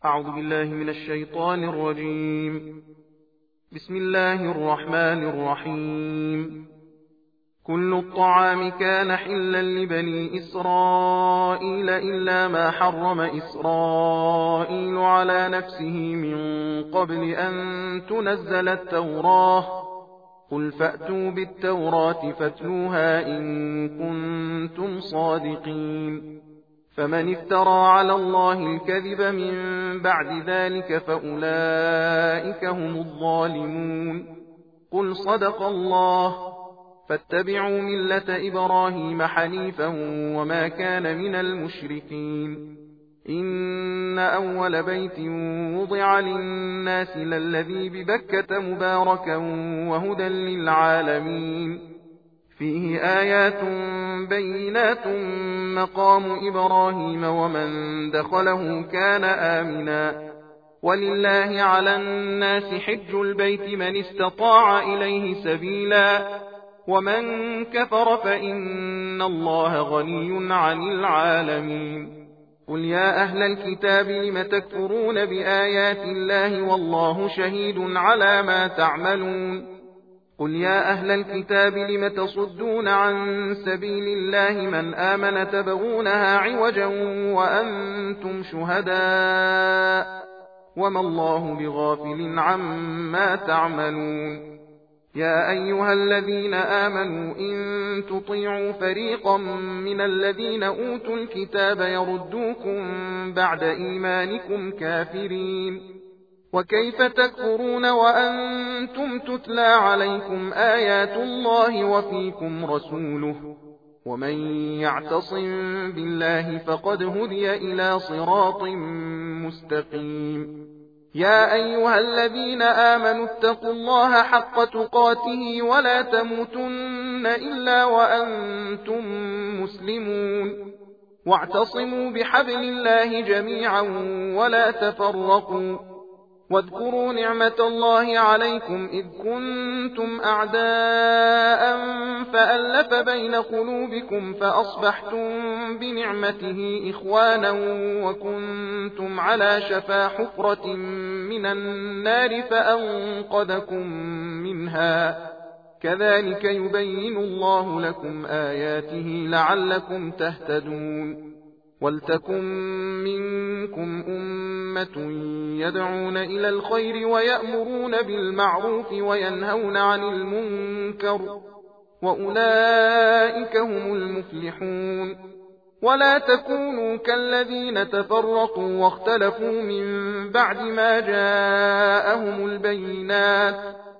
أعوذ بالله من الشيطان الرجيم. بسم الله الرحمن الرحيم. كل الطعام كان حلا لبني إسرائيل إلا ما حرم إسرائيل على نفسه من قبل أن تنزل التوراة. قل فأتوا بالتوراة فاتلوها إن كنتم صادقين. فمن افترى على الله الكذب من بعد ذلك فأولئك هم الظالمون. قل صدق الله. فاتبعوا ملة إبراهيم حنيفا وما كان من المشركين. إن أول بيت وضع للناس للذي ببكة مباركا وهدى للعالمين. فيه آيات بينات مقام إبراهيم ومن دخله كان آمنا. ولله على الناس حج البيت من استطاع إليه سبيلا ومن كفر فإن الله غني عن العالمين. قل يا أهل الكتاب لم تكفرون بآيات الله والله شهيد على ما تعملون. قل يا أهل الكتاب لم تصدون عن سبيل الله من آمن تبغونها عوجا وأنتم شهداء وما الله بغافل عما تعملون. يا أيها الذين آمنوا إن تطيعوا فريقا من الذين أوتوا الكتاب يردوكم بعد إيمانكم كافرين. وكيف تكفرون وأنتم تتلى عليكم آيات الله وفيكم رسوله ومن يعتصم بالله فقد هدي إلى صراط مستقيم. يا أيها الذين آمنوا اتقوا الله حق تقاته ولا تموتن إلا وأنتم مسلمون. واعتصموا بحبل الله جميعا ولا تفرقوا. واذكروا نعمة الله عليكم إذ كنتم أعداء فألف بين قلوبكم فأصبحتم بنعمته إخوانا وكنتم على شفا حفرة من النار فأنقذكم منها. كذلك يبين الله لكم آياته لعلكم تهتدون. ولتكن منكم أمة يدعون إلى الخير ويأمرون بالمعروف وينهون عن المنكر وأولئك هم المفلحون. ولا تكونوا كالذين تفرقوا واختلفوا من بعد ما جاءهم البينات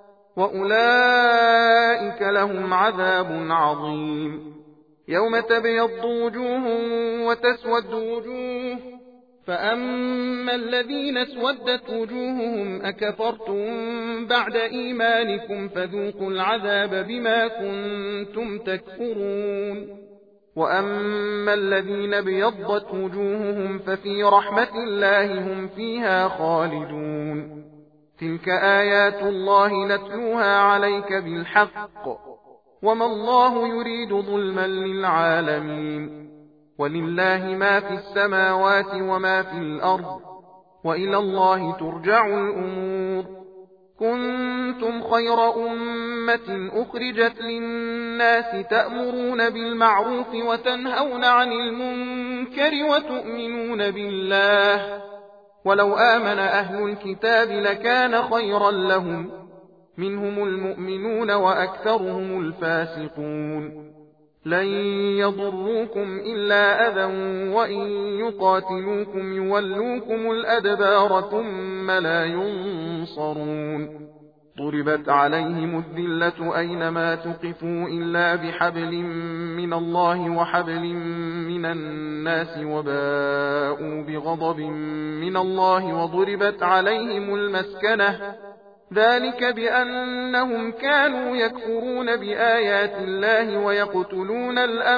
وأولئك لهم عذاب عظيم. يوم تبيض وجوه وتسود وجوه فأما الذين اسودت وجوههم أكفرتم بعد إيمانكم فذوقوا العذاب بما كنتم تكفرون. وأما الذين ابيضت وجوههم ففي رحمة الله هم فيها خالدون. تلك آيات الله نتلوها عليك بالحق وما الله يريد ظلما للعالمين. ولله ما في السماوات وما في الأرض وإلى الله ترجع الأمور. كنتم خير أمة أخرجت للناس تأمرون بالمعروف وتنهون عن المنكر وتؤمنون بالله. ولو آمن أهل الكتاب لكان خيرا لهم منهم المؤمنون وأكثرهم الفاسقون. لن يضروكم إلا أذى وإن يقاتلوكم يولوكم الأدبار ثم لا ينصرون. ضربت عليهم الذلة أينما تقفوا إلا بحبل من الله وحبل من الناس وباءوا بغضب من الله وضربت عليهم المسكنة ذلك بأنهم كانوا يكفرون بآيات الله ويقتلون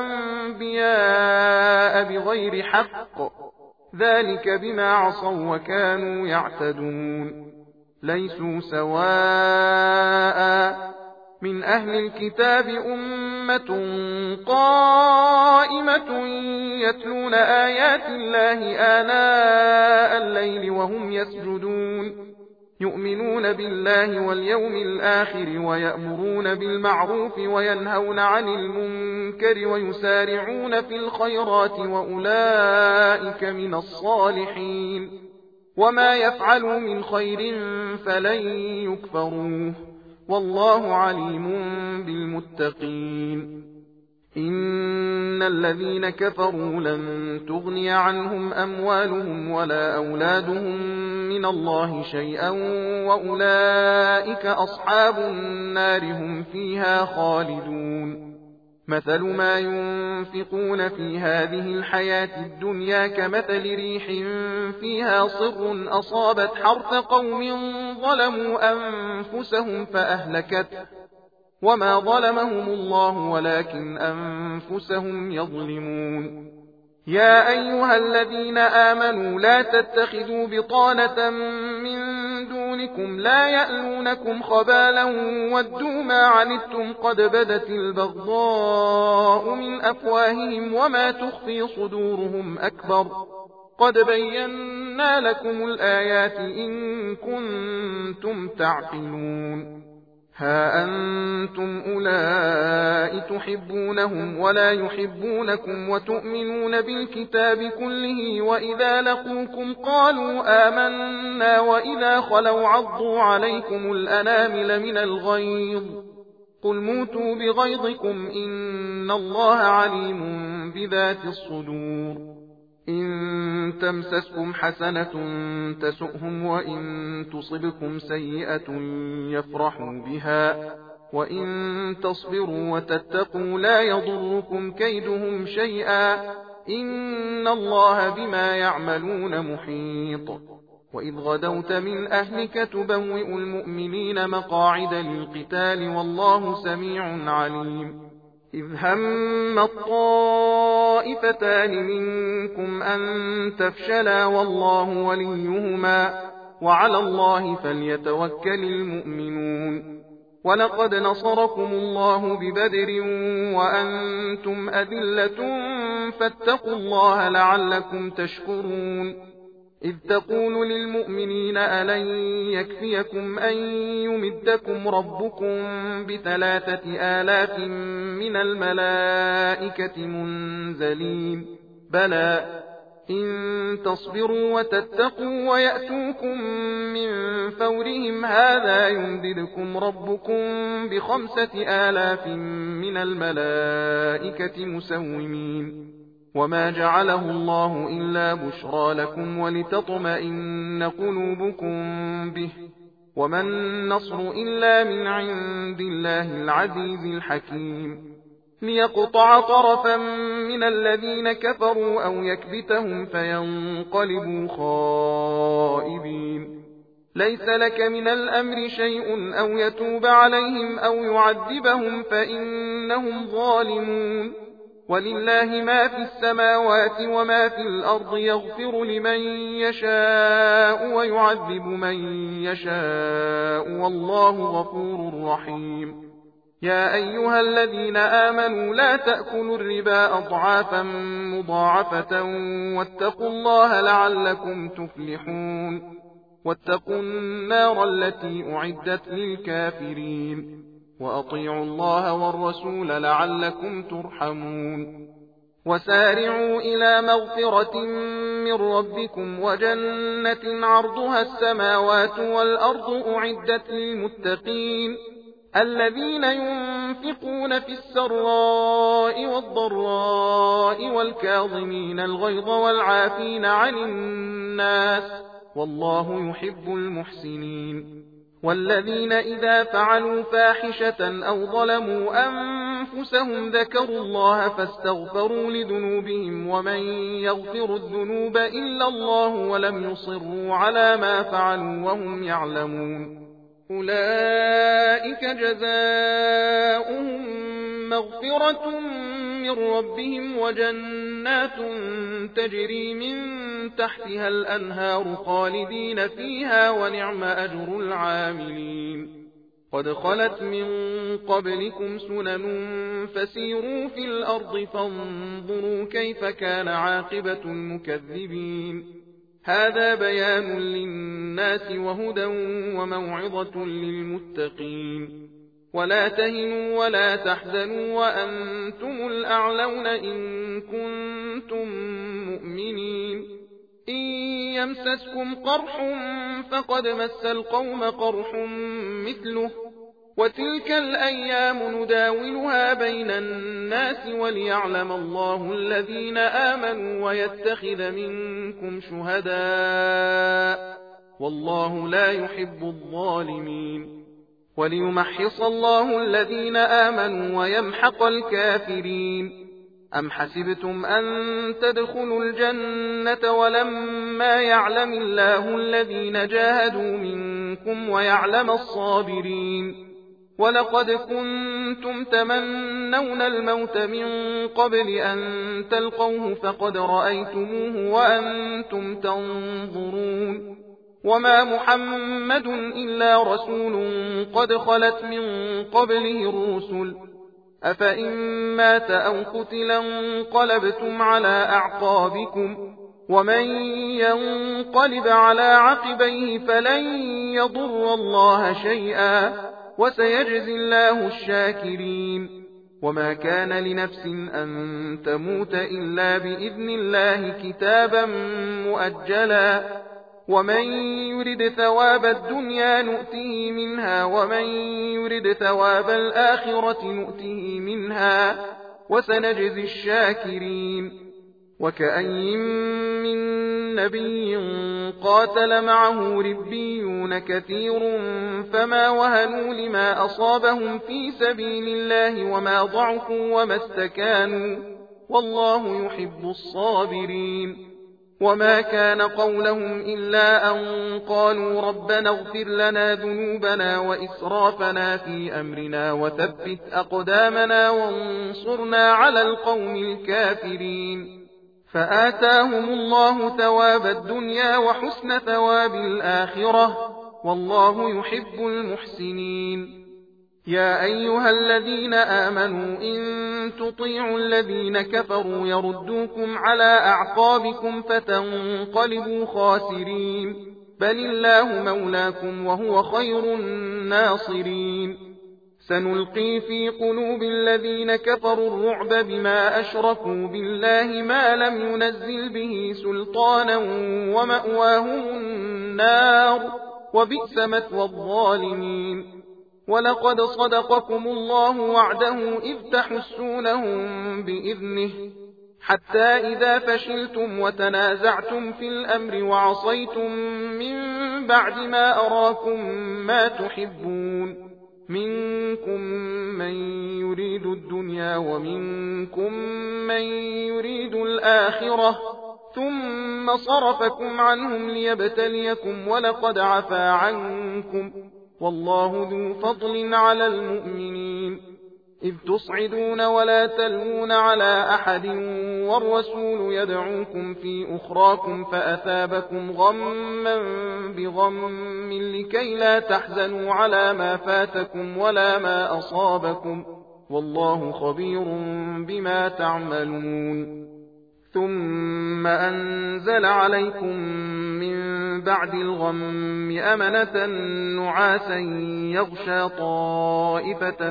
الأنبياء بغير حق ذلك بما عصوا وكانوا يعتدون. ليسوا سواء من أهل الكتاب أمة قائمة يتلون آيات الله آناء الليل وهم يسجدون يؤمنون بالله واليوم الآخر ويأمرون بالمعروف وينهون عن المنكر ويسارعون في الخيرات وأولئك من الصالحين وما يفعلوا من خير فلن يكفروه والله عليم بالمتقين إن الذين كفروا لن تغني عنهم أموالهم ولا أولادهم من الله شيئا وأولئك أصحاب النار هم فيها خالدون مثل ما ينفقون في هذه الحياة الدنيا كمثل ريح فيها صر أصابت حرث قوم ظلموا أنفسهم فأهلكته وما ظلمهم الله ولكن أنفسهم يظلمون يا أيها الذين آمنوا لا تتخذوا بطانة من دونكم لا يألونكم خبالا ودوا ما عنتم قد بدت البغضاء من أفواههم وما تخفي صدورهم أكبر قد بينا لكم الآيات إن كنتم تعقلون ها أنتم أولئك تحبونهم ولا يحبونكم وتؤمنون بالكتاب كله وإذا لقوكم قالوا آمنا وإذا خلوا عضوا عليكم الأنامل من الغيظ قل موتوا بغيظكم إن الله عليم بذات الصدور إن تمسسكم حسنة تسؤهم وإن تصبكم سيئة يفرحوا بها وإن تصبروا وتتقوا لا يضركم كيدهم شيئا إن الله بما يعملون محيط وإذ غدوت من أهلك تبوئ المؤمنين مقاعد للقتال والله سميع عليم إذ هم الطائفتان منكم أن تفشلا والله وليهما وعلى الله فليتوكل المؤمنون ولقد نصركم الله ببدر وأنتم أذلة فاتقوا الله لعلكم تشكرون إذ تقول للمؤمنين ألن يكفيكم أن يمدكم ربكم ب3,000 من الملائكة منزلين بلى إن تصبروا وتتقوا ويأتوكم من فورهم هذا يمددكم ربكم ب5,000 من الملائكة مسومين وما جعله الله إلا بشرى لكم ولتطمئن قلوبكم به وما النصر إلا من عند الله العزيز الحكيم ليقطع طرفا من الذين كفروا أو يكبتهم فينقلبوا خائبين ليس لك من الأمر شيء أو يتوب عليهم أو يعذبهم فإنهم ظالمون ولله ما في السماوات وما في الأرض يغفر لمن يشاء ويعذب من يشاء والله غفور رحيم يا أيها الذين آمنوا لا تأكلوا الربا أضعافا مضاعفة واتقوا الله لعلكم تفلحون واتقوا النار التي أعدت للكافرين وأطيعوا الله والرسول لعلكم ترحمون وسارعوا إلى مغفرة من ربكم وجنة عرضها السماوات والأرض أعدت للمتقين الذين ينفقون في السراء والضراء والكاظمين الغيظ والعافين عن الناس والله يحب المحسنين والذين إذا فعلوا فاحشة أو ظلموا أنفسهم ذكروا الله فاستغفروا لذنوبهم ومن يغفر الذنوب إلا الله ولم يصروا على ما فعلوا وهم يعلمون أولئك جزاؤهم مغفرة من ربهم وجنات تجري من تحتها الأنهار خالدين فيها ونعم أجر العاملين قد خلت من قبلكم سنن فسيروا في الأرض فانظروا كيف كان عاقبة المكذبين هذا بيان للناس وهدى وموعظة للمتقين ولا تهنوا ولا تحزنوا وأنتم الأعلون إن كنتم مؤمنين إن يمسسكم قرح فقد مس القوم قرح مثله وتلك الأيام نداولها بين الناس وليعلم الله الذين آمنوا ويتخذ منكم شهداء والله لا يحب الظالمين وليمحص الله الذين آمنوا ويمحق الكافرين أم حسبتم أن تدخلوا الجنة ولما يعلم الله الذين جاهدوا منكم ويعلم الصابرين ولقد كنتم تمنون الموت من قبل أن تلقوه فقد رأيتموه وأنتم تنظرون وما محمد إلا رسول قد خلت من قبله الرسل أفإن مات أو قتلا انقلبتم على أعقابكم ومن ينقلب على عقبيه فلن يضر الله شيئا وسيجزي الله الشاكرين وما كان لنفس أن تموت إلا بإذن الله كتابا مؤجلا ومن يرد ثواب الدنيا نؤته منها ومن يرد ثواب الآخرة نؤته منها وسنجزي الشاكرين وكأي من نبي قاتل معه ربيون كثير فما وهنوا لما أصابهم في سبيل الله وما ضعفوا وما استكانوا والله يحب الصابرين وما كان قولهم إلا أن قالوا ربنا اغفر لنا ذنوبنا وإسرافنا في أمرنا وثبت أقدامنا وانصرنا على القوم الكافرين فآتاهم الله ثواب الدنيا وحسن ثواب الآخرة والله يحب المحسنين يا أيها الذين آمنوا إن تطيعوا الذين كفروا يردوكم على أعقابكم فتنقلبوا خاسرين بل الله مولاكم وهو خير الناصرين سنلقي في قلوب الذين كفروا الرعب بما أشركوا بالله ما لم ينزل به سلطانا ومأواهم النار وبئس مثوى الظالمين ولقد صدقكم الله وعده إذ تحسونهم بإذنه حتى إذا فشلتم وتنازعتم في الأمر وعصيتم من بعد ما أراكم ما تحبون منكم من يريد الدنيا ومنكم من يريد الآخرة ثم صرفكم عنهم ليبتليكم ولقد عفا عنكم والله ذو فضل على المؤمنين إذ تصعدون ولا تلوون على أحد والرسول يدعوكم في أخراكم فأثابكم غما بغم لكي لا تحزنوا على ما فاتكم ولا ما أصابكم والله خبير بما تعملون ثم أنزل عليكم من بعد الغم أمنة نعاسا يغشى طائفة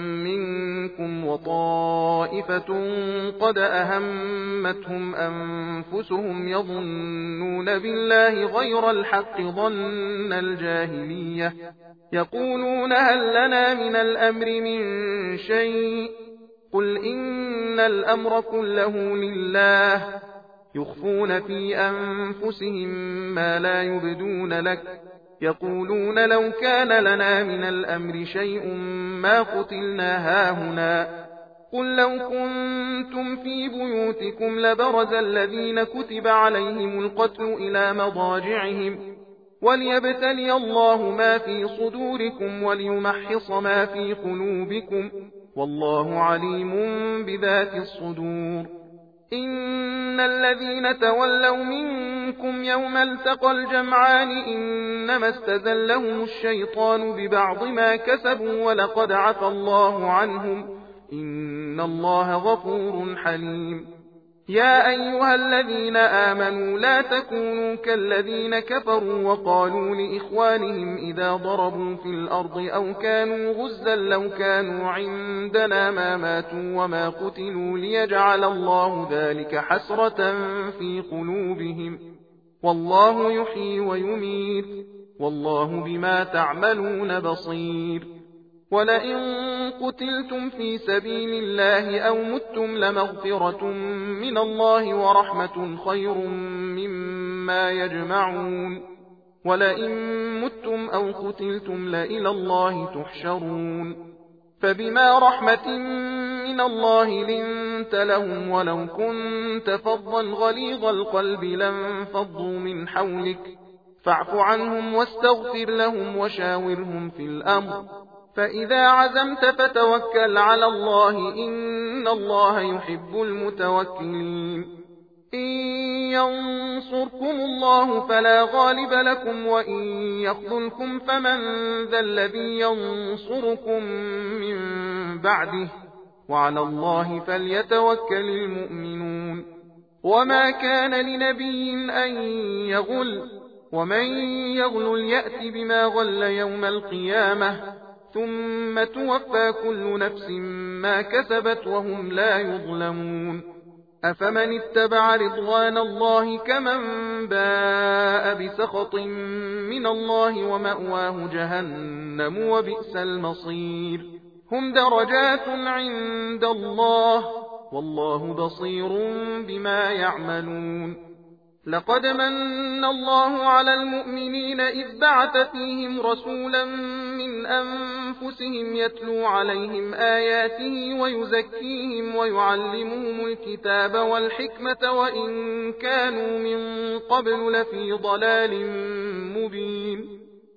منكم وطائفة قد أهمتهم أنفسهم يظنون بالله غير الحق ظن الجاهلية يقولون هل لنا من الأمر من شيء قل إن الأمر كله لله يخفون في أنفسهم ما لا يبدون لك يقولون لو كان لنا من الأمر شيء ما قتلنا هاهنا قل لو كنتم في بيوتكم لبرز الذين كتب عليهم القتل إلى مضاجعهم وليبتلي الله ما في صدوركم وليمحص ما في قلوبكم والله عليم بذات الصدور إن الذين تولوا منكم يوم التقى الجمعان إنما استزلهم الشيطان ببعض ما كسبوا ولقد عفى الله عنهم إن الله غفور حليم. يا أيها الذين آمنوا لا تكونوا كالذين كفروا وقالوا لإخوانهم إذا ضربوا في الأرض أو كانوا غزا لو كانوا عندنا ما ماتوا وما قتلوا ليجعل الله ذلك حسرة في قلوبهم والله يحيي ويميت والله بما تعملون بصير. ولئن قتلتم في سبيل الله أو متم لمغفرة من الله ورحمة خير مما يجمعون. ولئن متم أو قتلتم لإلى الله تحشرون. فبما رحمة من الله لنت لهم ولو كنت فظا غليظ القلب لانفضوا من حولك فاعف عنهم واستغفر لهم وشاورهم في الأمر فإذا عزمت فتوكل على الله إن الله يحب المتوكلين. إن ينصركم الله فلا غالب لكم وإن يخذلكم فمن ذا الذي ينصركم من بعده وعلى الله فليتوكل المؤمنون. وما كان لنبي أن يغل ومن يغل يأت بما غل يوم القيامة ثم توفى كل نفس ما كسبت وهم لا يظلمون. أفمن اتبع رضوان الله كمن باء بسخط من الله ومأواه جهنم وبئس المصير. هم درجات عند الله والله بصير بما يعملون. لقد من الله على المؤمنين إذ بعث فيهم رسولا من أنفسهم يتلو عليهم آياته ويزكيهم ويعلمهم الكتاب والحكمة وإن كانوا من قبل لفي ضلال مبين.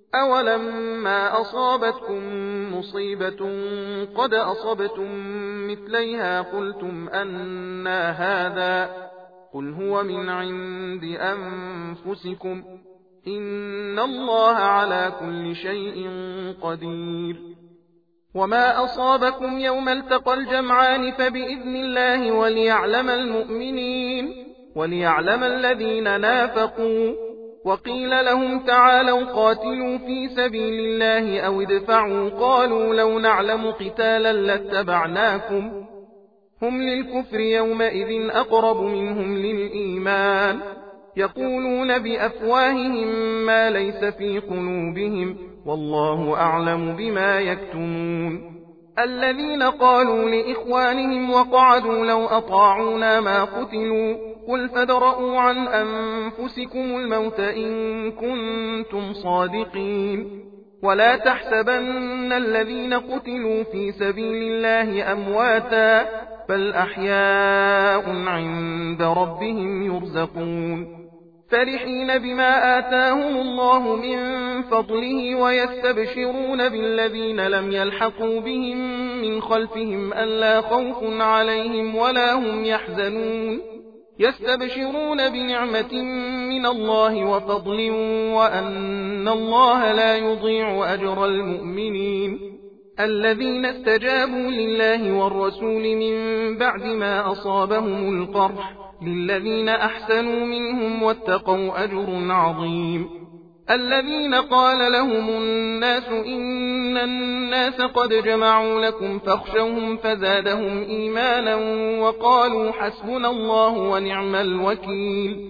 أولما أصابتكم مصيبة قد أصبتم مثليها قلتم أنى هذا قل هو من عند أنفسكم إن الله على كل شيء قدير. وما أصابكم يوم التقى الجمعان فبإذن الله وليعلم المؤمنين وليعلم الذين نافقوا. وقيل لهم تعالوا قاتلوا في سبيل الله أو ادفعوا قالوا لو نعلم قتالا لاتبعناكم هم للكفر يومئذ أقرب منهم للإيمان يقولون بأفواههم ما ليس في قلوبهم والله أعلم بما يكتمون. الذين قالوا لإخوانهم وقعدوا لو أطاعونا ما قتلوا قل فادرءوا عن أنفسكم الموت إن كنتم صادقين. ولا تحسبن الذين قتلوا في سبيل الله أمواتا بل أحياء عند ربهم يرزقون. فرحين بما آتاهم الله من فضله ويستبشرون بالذين لم يلحقوا بهم من خلفهم ألا خوف عليهم ولا هم يحزنون. يستبشرون بنعمة من الله وفضل وأن الله لا يضيع أجر المؤمنين. الذين استجابوا لله والرسول من بعد ما أصابهم القرح للذين أحسنوا منهم واتقوا أجر عظيم. الذين قال لهم الناس إن الناس قد جمعوا لكم فاخشوهم فزادهم إيمانا وقالوا حسبنا الله ونعم الوكيل.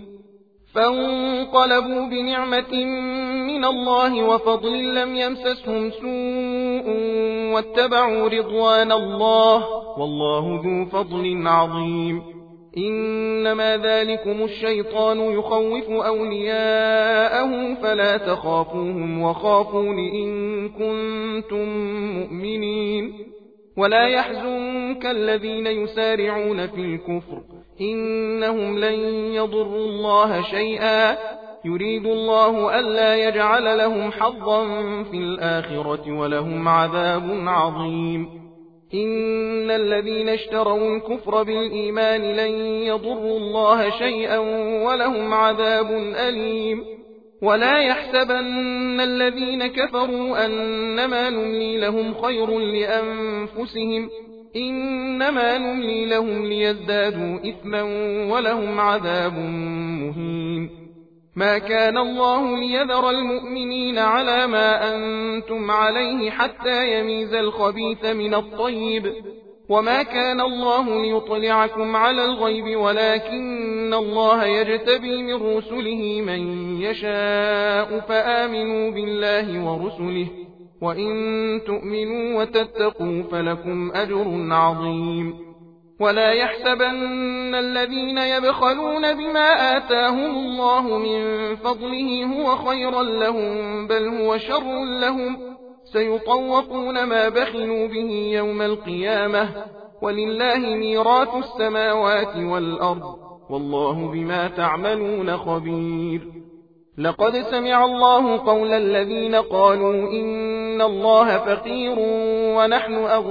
فانقلبوا بنعمة من الله وفضل لم يمسسهم سوء واتبعوا رضوان الله والله ذو فضل عظيم. إنما ذلكم الشيطان يخوف أولياءه فلا تخافوهم وخافون إن كنتم مؤمنين. ولا يحزنك الذين يسارعون في الكفر إنهم لن يضروا الله شيئا يريد الله ألا يجعل لهم حظا في الآخرة ولهم عذاب عظيم. إن الذين اشتروا الكفر بالإيمان لن يضروا الله شيئا ولهم عذاب أليم ولا يحسبن الذين كفروا أنما نملي لهم خير لأنفسهم إنما نملي لهم ليزدادوا إثما ولهم عذاب مهين ما كان الله ليذر المؤمنين على ما أنتم عليه حتى يميز الخبيث من الطيب وما كان الله ليطلعكم على الغيب ولكن الله يجتبي من رسله من يشاء فآمنوا بالله ورسله وإن تؤمنوا وتتقوا فلكم أجر عظيم ولا يحسبن الذين يبخلون بما آتاهم الله من فضله هو خيرا لهم بل هو شر لهم سيطوقون ما بخلوا به يوم القيامة ولله ميراث السماوات والأرض والله بما تعملون خبير لقد سمع الله قول الذين قالوا إن الله فقير ونحن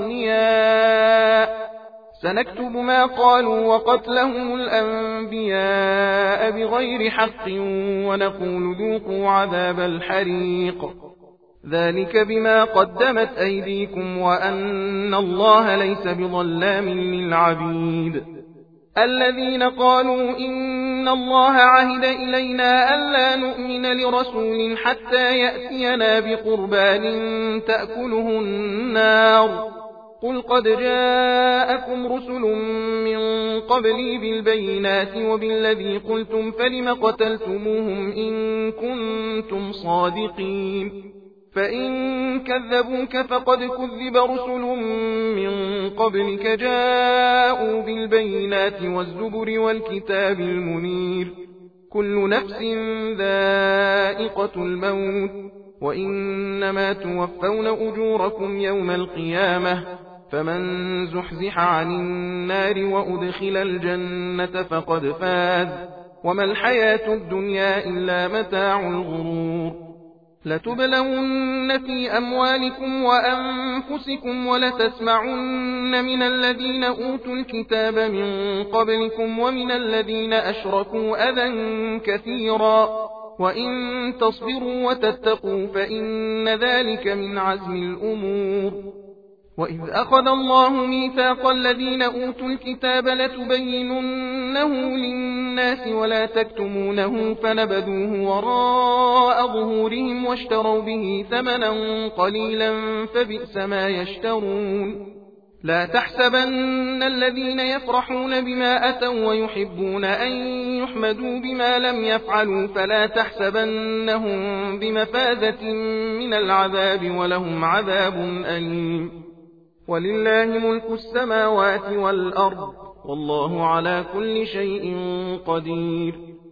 أغنياء سنكتب ما قالوا وقتلهم الأنبياء بغير حق ونقول ذوقوا عذاب الحريق ذلك بما قدمت أيديكم وأن الله ليس بظلام للعبيد الذين قالوا إن الله عهد إلينا ألا نؤمن لرسول حتى يأتينا بقربان تأكله النار قل قد جاءكم رسل من قبلي بالبينات وبالذي قلتم فلم قتلتموهم إن كنتم صادقين فإن كذبوك فقد كذب رسل من قبلك جاءوا بالبينات والزبر والكتاب المنير كل نفس ذائقة الموت وإنما توفون أجوركم يوم القيامة فمن زحزح عن النار وأدخل الجنة فقد فاز وما الحياة الدنيا إلا متاع الغرور لتبلون في أموالكم وأنفسكم ولتسمعن من الذين أوتوا الكتاب من قبلكم ومن الذين أشركوا أذى كثيرا وإن تصبروا وتتقوا فإن ذلك من عزم الأمور وإذ أخذ الله ميثاق الذين أوتوا الكتاب لتبيننه للناس ولا تكتمونه فنبذوه وراء ظهورهم واشتروا به ثمنا قليلا فبئس ما يشترون لا تحسبن الذين يفرحون بما أتوا ويحبون أن يحمدوا بما لم يفعلوا فلا تحسبنهم بمفازة من العذاب ولهم عذاب أليم ولله ملك السماوات والأرض والله على كل شيء قدير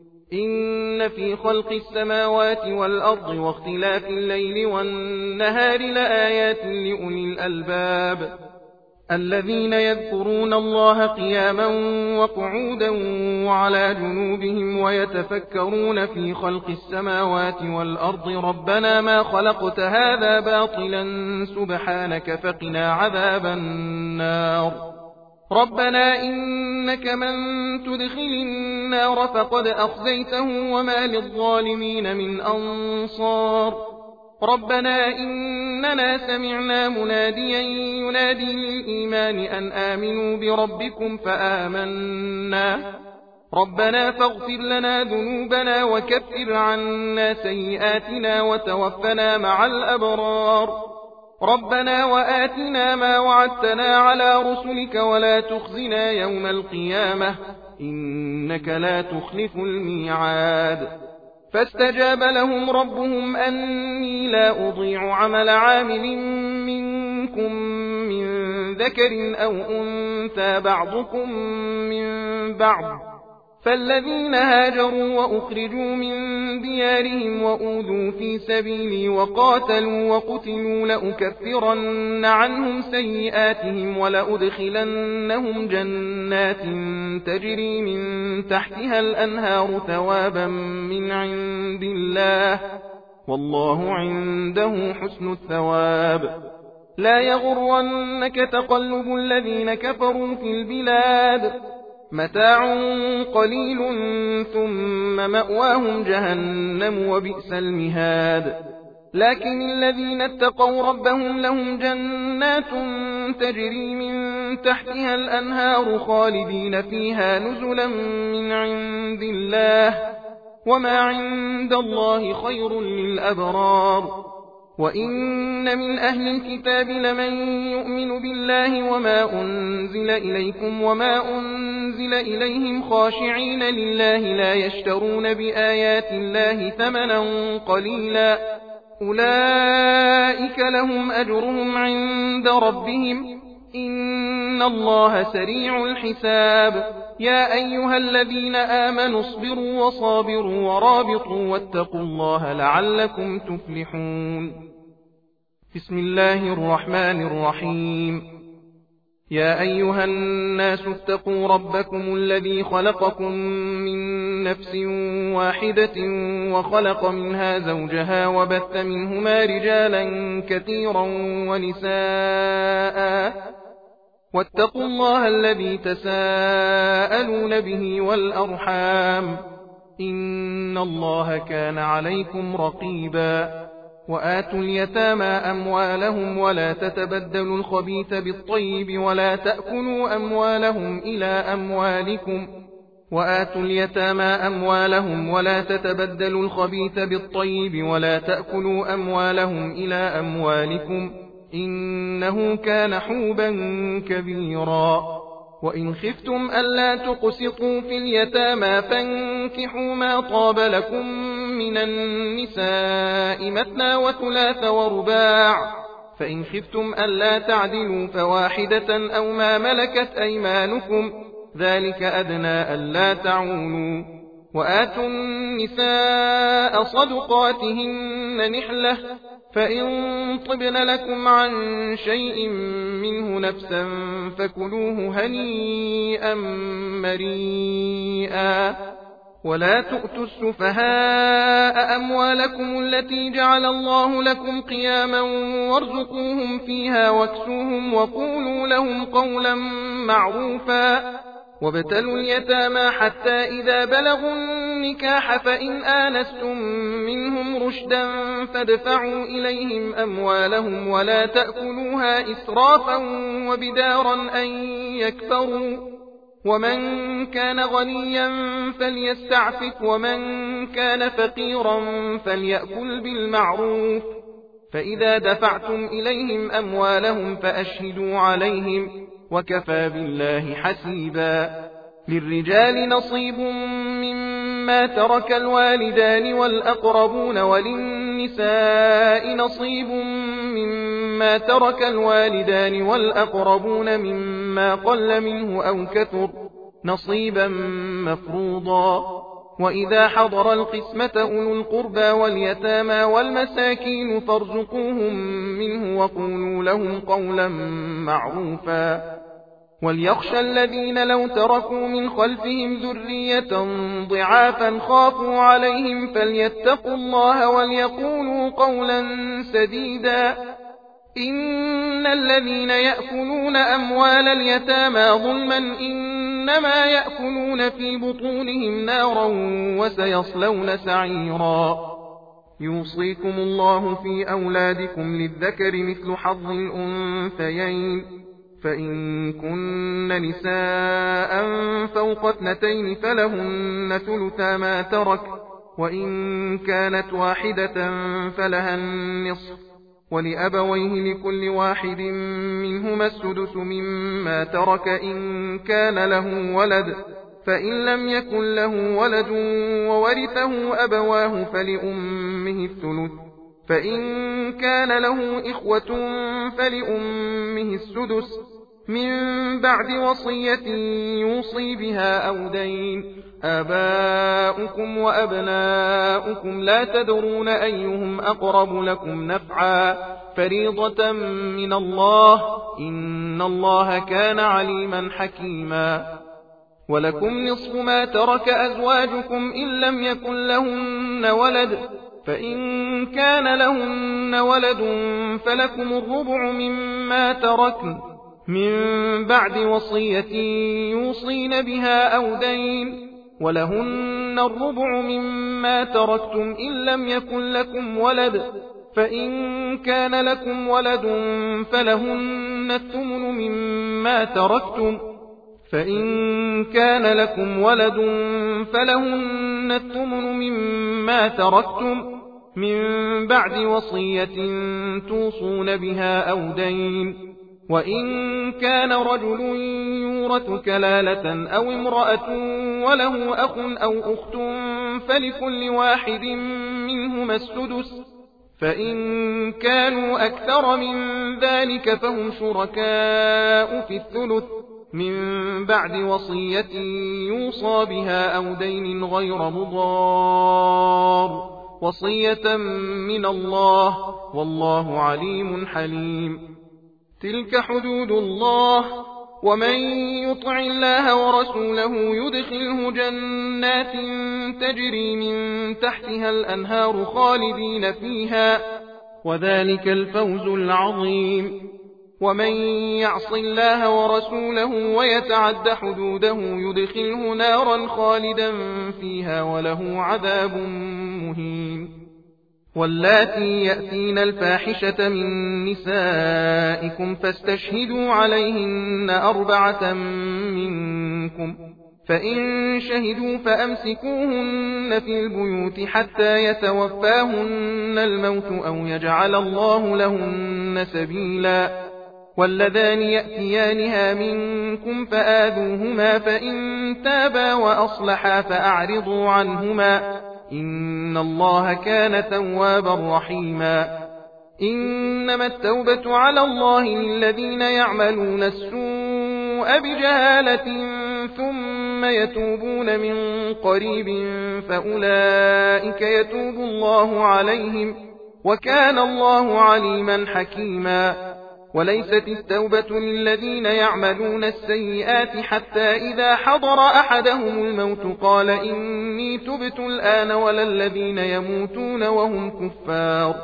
إن في خلق السماوات والأرض واختلاف الليل والنهار لآيات لأولي الألباب الذين يذكرون الله قياما وقعودا وعلى جنوبهم ويتفكرون في خلق السماوات والأرض ربنا ما خلقت هذا باطلا سبحانك فقنا عذاب النار ربنا إنك من تدخل النار فقد أخزيته وما للظالمين من أنصار ربنا إننا سمعنا مناديا ينادي للإيمان أن آمنوا بربكم فآمنا ربنا فاغفر لنا ذنوبنا وكفر عنا سيئاتنا وتوفنا مع الأبرار ربنا وآتنا ما وعدتنا على رسلك ولا تخزنا يوم القيامة إنك لا تخلف الميعاد فاستجاب لهم ربهم أني لا أضيع عمل عامل منكم من ذكر أو أنثى بعضكم من بعض فالذين هاجروا وأخرجوا من ديارهم وأوذوا في سبيلي وقاتلوا وقتلوا لأكفرن عنهم سيئاتهم ولأدخلنهم جنات تجري من تحتها الأنهار ثوابا من عند الله والله عنده حسن الثواب لا يغرنك تقلب الذين كفروا في البلاد متاع قليل ثم مأواهم جهنم وبئس المهاد لكن الذين اتقوا ربهم لهم جنات تجري من تحتها الأنهار خالدين فيها نزلا من عند الله وما عند الله خير للأبرار وإن من أهل الكتاب لمن يؤمن بالله وما أنزل إليكم وما أنزل إليهم خاشعين لله لا يشترون بآيات الله ثمنا قليلا أولئك لهم أجرهم عند ربهم إن الله سريع الحساب يا أيها الذين آمنوا اصبروا وصابروا ورابطوا واتقوا الله لعلكم تفلحون بسم الله الرحمن الرحيم يا أيها الناس اتقوا ربكم الذي خلقكم من نفس واحدة وخلق منها زوجها وبث منهما رجالا كثيرا ونساء واتقوا الله الذي تساءلون به والأرحام إن الله كان عليكم رقيبا وآتوا اليتامى أموالهم ولا تتبدلوا الخبيث بالطيب ولا تأكلوا أموالهم إلى أموالكم وآتوا اليتامى أموالهم ولا تتبدلوا الخبيث بالطيب ولا تأكلوا أموالهم إلى أموالكم إنه كان حوبا كبيرا وإن خفتم ألا تقسطوا في اليتامى فانكحوا ما طاب لكم من النساء مثنى وثلاث ورباع فإن خفتم ألا تعدلوا فواحدة أو ما ملكت أيمانكم ذلك أدنى ألا تعولوا وآتوا النساء صدقاتهن نحلة فإن طبن لكم عن شيء منه نفسا فكلوه هنيئا مريئا ولا تؤتوا السفهاء أموالكم التي جعل الله لكم قياما وارزقوهم فيها واكسوهم وقولوا لهم قولا معروفا وابتلوا اليتامى حتى إذا بلغوا النكاح فإن آنستم منهم رشدا فادفعوا إليهم أموالهم ولا تأكلوها إسرافا وبدارا أن يكفروا ومن كان غنيا فليستعفف ومن كان فقيرا فليأكل بالمعروف فإذا دفعتم إليهم أموالهم فأشهدوا عليهم وكفى بالله حسيبا للرجال نصيب مما ترك الوالدان والأقربون وللنساء نصيب مما ترك الوالدان والأقربون مما قل منه أو كثر نصيبا مفروضا وإذا حضر القسمة أولو القربى واليتامى والمساكين فارزقوهم منه وقولوا لهم قولا معروفا وليخشى الذين لو تركوا من خلفهم ذرية ضعافا خافوا عليهم فليتقوا الله وليقولوا قولا سديدا إن الذين يأكلون أموال اليتامى ظلما إنما يأكلون في بطونهم نارا وسيصلون سعيرا يوصيكم الله في أولادكم للذكر مثل حظ الأنثيين فإن كن نساء فوق 2 فلهن ثلثا ما ترك وإن كانت واحدة فلها النصف ولأبويه لكل واحد منهما السدس مما ترك إن كان له ولد فإن لم يكن له ولد وورثه أبواه فلأمه الثلث فإن كان له إخوة فلأمه السدس من بعد وصية يوصي بها أو دين آباؤكم وأبناؤكم لا تدرون أيهم أقرب لكم نفعا فريضة من الله إن الله كان عليما حكيما ولكم نصف ما ترك أزواجكم إن لم يكن لهن ولد فإن كان لهن ولد فلكم الربع مما تركن من بعد وصية يوصين بها أو دين، ولهن الربع مما تركتم إن لم يكن لكم ولد، فإن كان لكم ولد فلهن الثمن مما تركتم، فإن كان لكم ولد فلهن الثمن مما تركتم من بعد وصية توصون بها أو دين. وإن كان رجل يورث كلالة أو امرأة وله أخ أو أخت فلكل واحد منهما السدس، فإن كانوا أكثر من ذلك فهم شركاء في الثلث من بعد وصية يوصى بها أو دين غير مضار، وصية من الله والله عليم حليم. تلك حدود الله، ومن يطع الله ورسوله يدخله جنات تجري من تحتها الأنهار خالدين فيها، وذلك الفوز العظيم. ومن يعص الله ورسوله ويتعد حدوده يدخله نارا خالدا فيها وله عذاب مهين. واللاتي يأتين الفاحشة من نسائكم فاستشهدوا عليهن 4 منكم، فإن شهدوا فأمسكوهن في البيوت حتى يتوفاهن الموت أو يجعل الله لهن سبيلا. واللذان يأتيانها منكم فآذوهما، فإن تابا وأصلحا فأعرضوا عنهما، إن الله كان توابا رحيما. إنما التوبة على الله للذين يعملون السوء بجهالة ثم يتوبون من قريب فأولئك يتوب الله عليهم، وكان الله عليما حكيما. وليست التوبة للذين يعملون السيئات حتى إذا حضر أحدهم الموت قال إني تبت الآن، ولا الذين يموتون وهم كفار،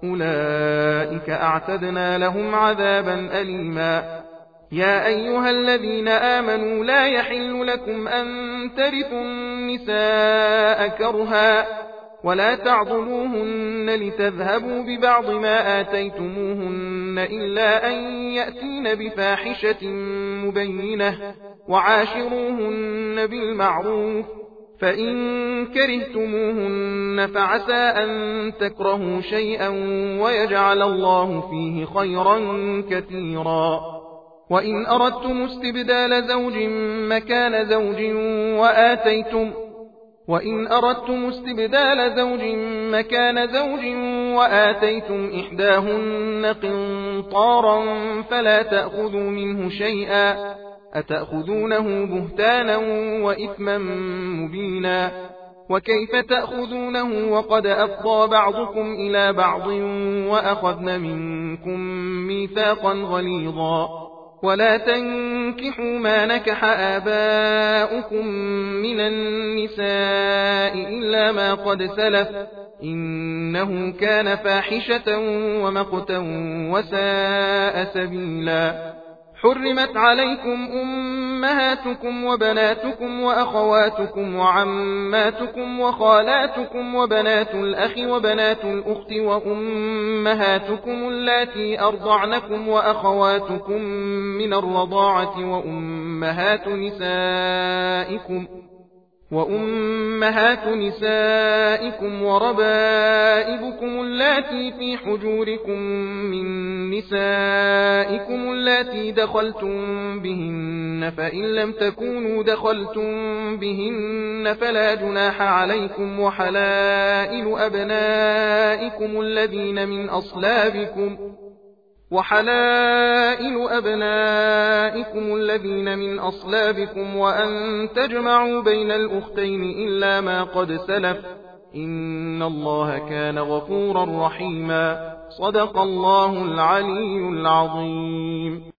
أولئك أعتدنا لهم عذابا أليما. يا أيها الذين آمنوا لا يحل لكم أن ترثوا النساء كرها، ولا تعضلوهن لتذهبوا ببعض ما آتيتموهن إلا أن يأتين بفاحشة مبينة، وعاشروهن بالمعروف، فإن كرهتموهن فعسى أن تكرهوا شيئا ويجعل الله فيه خيرا كثيرا. وإن أردتم استبدال زوج مكان زوج وآتيتم إحداهن قنطارا فلا تأخذوا منه شيئا، أتأخذونه بهتانا وإثما مبينا. وكيف تأخذونه وقد أفضى بعضكم إلى بعض وأخذن منكم ميثاقا غليظا. ولا تنكحوا ما نكح آباؤكم من النساء إلا ما قد سلف، إنه كان فاحشة ومقتا وساء سبيلا. حرمت عليكم أمهاتكم وبناتكم وأخواتكم وعماتكم وخالاتكم وبنات الأخ وبنات الأخت وأمهاتكم اللاتي أرضعنكم وأخواتكم من الرضاعة وأمهات نسائكم وربائبكم اللاتي في حجوركم من نسائكم اللاتي دخلتم بهن، فإن لم تكونوا دخلتم بهن فلا جناح عليكم. وحلائل أبنائكم الذين من أصلابكم وأن تجمعوا بين الأختين إلا ما قد سلف، إن الله كان غفورا رحيما. صدق الله العلي العظيم.